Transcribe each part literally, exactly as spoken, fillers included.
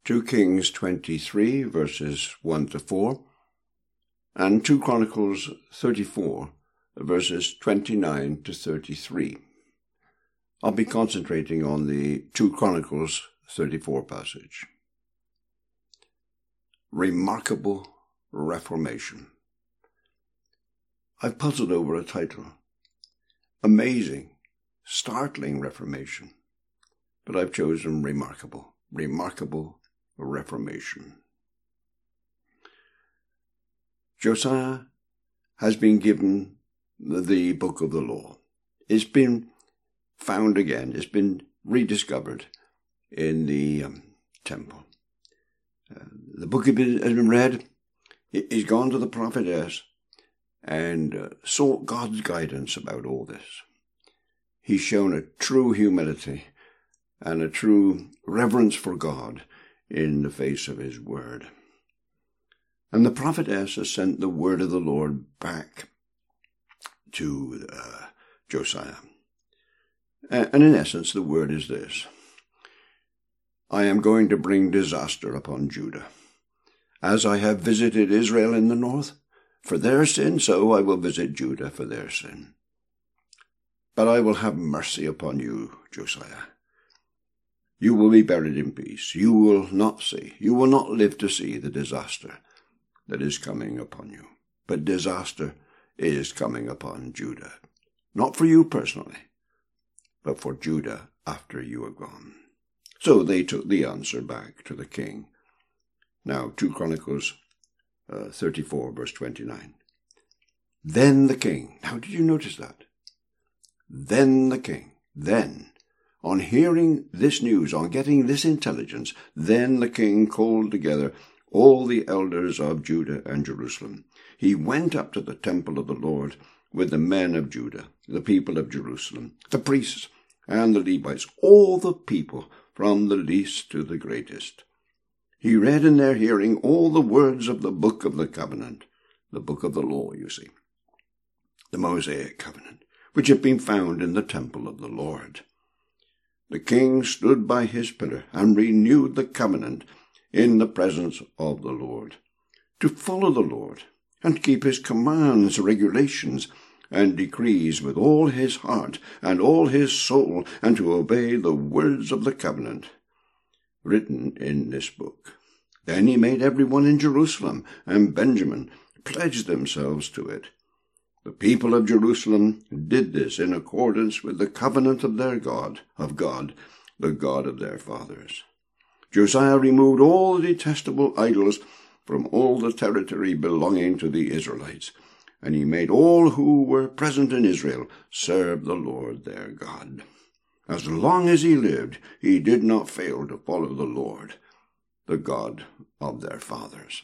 two Kings twenty-three, verses one to four, and two Chronicles thirty-four, verses twenty-nine to thirty-three. I'll be concentrating on the two Chronicles thirty-four passage. Remarkable Reformation. I've puzzled over a title. Amazing, startling Reformation. But I've chosen remarkable, remarkable Reformation. Josiah has been given the book of the law. It's been found again. It's been rediscovered in the um, temple. Uh, the book has been, has been read. He's gone to the prophetess and uh, sought God's guidance about all this. He's shown a true humility and a true reverence for God in the face of his word. And the prophetess has sent the word of the Lord back to uh, Josiah. And in essence, the word is this: I am going to bring disaster upon Judah. As I have visited Israel in the north for their sin, so I will visit Judah for their sin. But I will have mercy upon you, Josiah. You will be buried in peace. You will not see, you will not live to see the disaster that is coming upon you. But disaster is coming upon Judah. Not for you personally, but for Judah after you are gone. So they took the answer back to the king. Now, two Chronicles uh, thirty-four, verse twenty-nine. Then the king, now did you notice that? Then the king, then, on hearing this news, on getting this intelligence, then the king called together all the elders of Judah and Jerusalem. He went up to the temple of the Lord with the men of Judah, the people of Jerusalem, the priests and the Levites, all the people from the least to the greatest. He read in their hearing all the words of the book of the covenant, the book of the law, you see, the Mosaic covenant, which had been found in the temple of the Lord. The king stood by his pillar and renewed the covenant in the presence of the Lord, to follow the Lord and keep his commands, regulations, and decrees with all his heart and all his soul, and to obey the words of the covenant written in this book. Then he made everyone in Jerusalem and Benjamin pledge themselves to it. The people of Jerusalem did this in accordance with the covenant of their God, of God, the God of their fathers. Josiah removed all the detestable idols from all the territory belonging to the Israelites, and he made all who were present in Israel serve the Lord their God. As long as he lived, he did not fail to follow the Lord, the God of their fathers.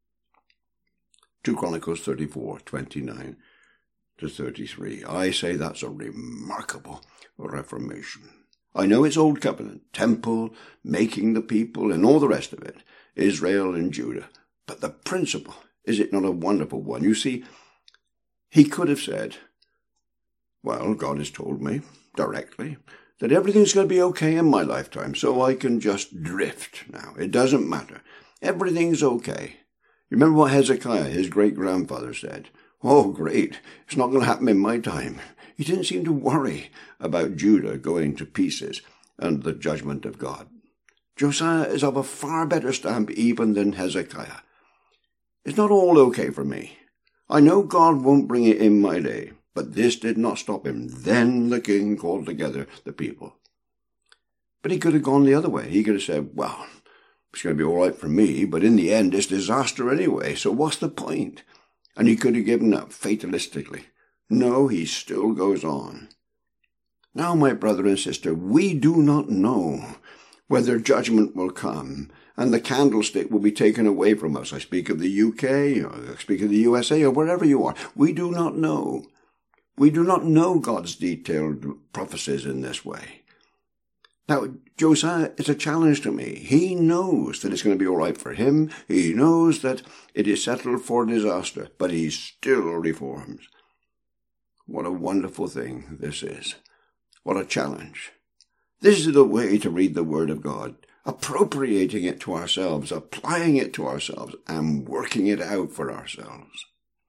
two Chronicles thirty-four, twenty-nine to thirty-three. I say that's a remarkable reformation. I know it's Old Covenant, temple, making the people, and all the rest of it, Israel and Judah. But the principle, is it not a wonderful one? You see, he could have said, well, God has told me directly that everything's going to be okay in my lifetime, so I can just drift now. It doesn't matter. Everything's okay. You remember what Hezekiah, his great-grandfather, said? Oh, great. It's not going to happen in my time. He didn't seem to worry about Judah going to pieces under the judgment of God. Josiah is of a far better stamp even than Hezekiah. It's not all okay for me. I know God won't bring it in my day, but this did not stop him. Then the king called together the people. But he could have gone the other way. He could have said, well, it's going to be all right for me, but in the end it's disaster anyway, so what's the point? And he could have given up fatalistically. No, he still goes on. Now, my brother and sister, we do not know whether judgment will come and the candlestick will be taken away from us. I speak of the U K, or I speak of the U S A, or wherever you are. We do not know. We do not know God's detailed prophecies in this way. Now, Josiah is a challenge to me. He knows that it's going to be all right for him. He knows that it is settled for disaster, but he still reforms. What a wonderful thing this is. What a challenge. This is the way to read the Word of God. appropriating it to ourselves, applying it to ourselves, and working it out for ourselves,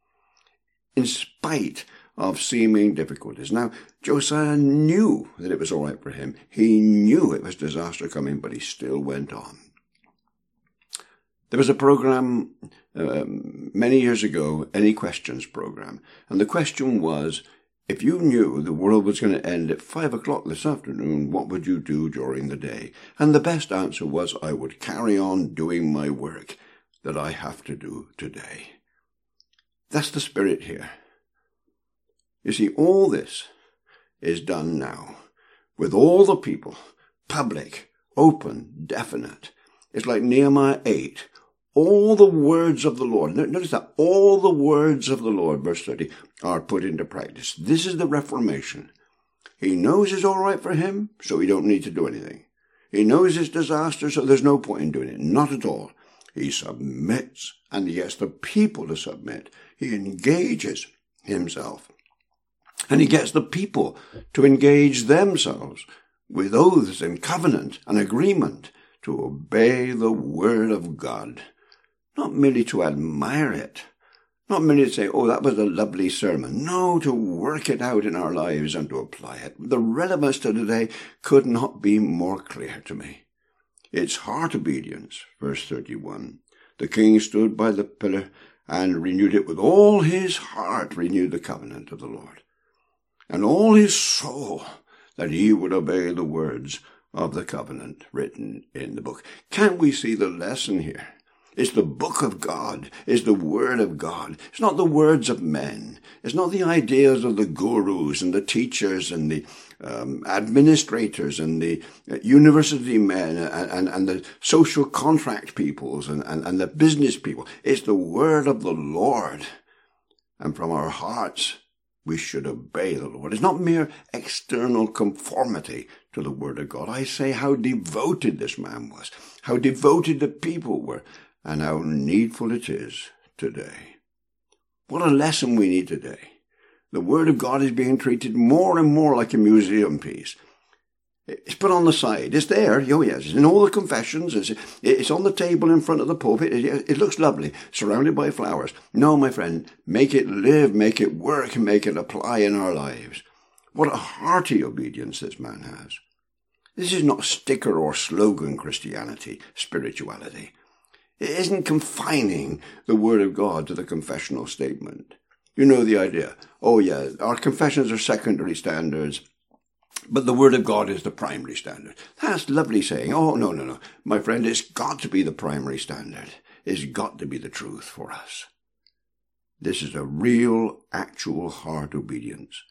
in spite of seeming difficulties. Now, Josiah knew that it was all right for him. He knew it was disaster coming, but he still went on. There was a program um, many years ago, Any Questions program, and the question was, if you knew the world was going to end at five o'clock this afternoon, what would you do during the day? And the best answer was, I would carry on doing my work that I have to do today. That's the spirit here. You see, all this is done now, with all the people, public, open, definite. It's like Nehemiah eight. All the words of the Lord, notice that, all the words of the Lord, verse thirty, are put into practice. This is the Reformation. He knows it's all right for him, so he don't need to do anything. He knows it's disaster, so there's no point in doing it. Not at all. He submits, and he gets the people to submit. He engages himself. And he gets the people to engage themselves with oaths and covenant and agreement to obey the word of God. Not merely to admire it. Not merely to say, oh, that was a lovely sermon. No, to work it out in our lives and to apply it. The relevance to today could not be more clear to me. It's heart obedience, verse thirty-one. The king stood by the pillar and renewed it with all his heart, renewed the covenant of the Lord, and all his soul, that he would obey the words of the covenant written in the book. Can't we see the lesson here? It's the book of God. It's the word of God. It's not the words of men. It's not the ideas of the gurus and the teachers and the um, administrators and the university men and, and, and the social contract peoples and, and, and the business people. It's the word of the Lord. And from our hearts, we should obey the Lord. It's not mere external conformity to the word of God. I say how devoted this man was, how devoted the people were, and how needful it is today. What a lesson we need today. The word of God is being treated more and more like a museum piece. It's put on the side. It's there. Oh, yes. It's in all the confessions. It's, it's on the table in front of the pulpit. It, it looks lovely, surrounded by flowers. No, my friend, make it live, make it work, make it apply in our lives. What a hearty obedience this man has. This is not sticker or slogan Christianity, spirituality. It isn't confining the word of God to the confessional statement. You know the idea. Oh, yeah, our confessions are secondary standards, but the word of God is the primary standard. That's lovely saying. Oh, no, no, no. My friend, it's got to be the primary standard. It's got to be the truth for us. This is a real, actual heart obedience.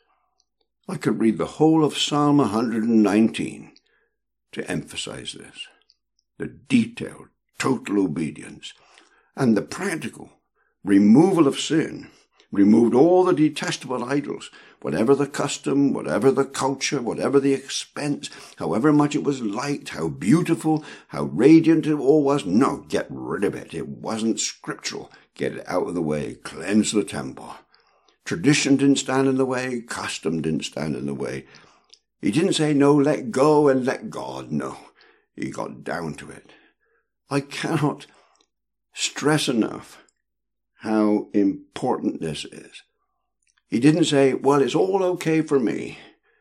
I could read the whole of Psalm one hundred nineteen to emphasize this. The detailed, total obedience and the practical removal of sin. Removed all the detestable idols, whatever the custom, whatever the culture, whatever the expense, however much it was liked, how beautiful, how radiant it all was. No, get rid of it. It wasn't scriptural. Get it out of the way. Cleanse the temple. Tradition didn't stand in the way. Custom didn't stand in the way. He didn't say, no, let go and let God. No, he got down to it. I cannot stress enough how important this is. He didn't say, well, it's all okay for me,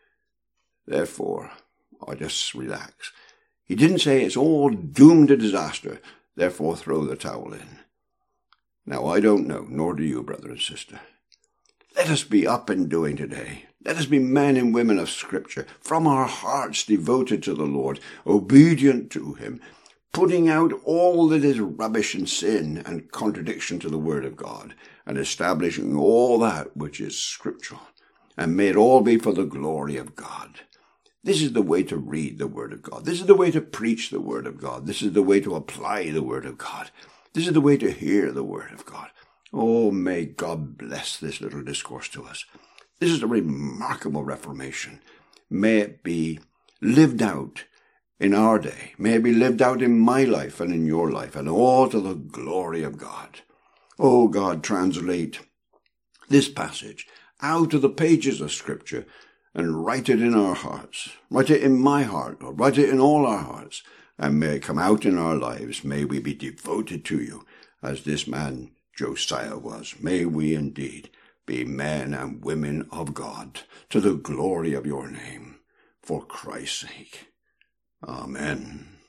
therefore I just relax. He didn't say it's all doomed to disaster, therefore throw the towel in. Now, I don't know, nor do you, brother and sister. Let us be up and doing today. Let us be men and women of Scripture, from our hearts devoted to the Lord, obedient to him, putting out all that is rubbish and sin and contradiction to the word of God, and establishing all that which is scriptural. And may it all be for the glory of God. This is the way to read the word of God. This is the way to preach the word of God. This is the way to apply the word of God. This is the way to hear the word of God. Oh, may God bless this little discourse to us. This is a remarkable reformation. May it be lived out in our day. May it be lived out in my life and in your life, and all to the glory of God. Oh, God, translate this passage out of the pages of Scripture and write it in our hearts. Write it in my heart, or write it in all our hearts, and may it come out in our lives. May we be devoted to you as this man Josiah was. May we indeed be men and women of God to the glory of your name, for Christ's sake. Amen.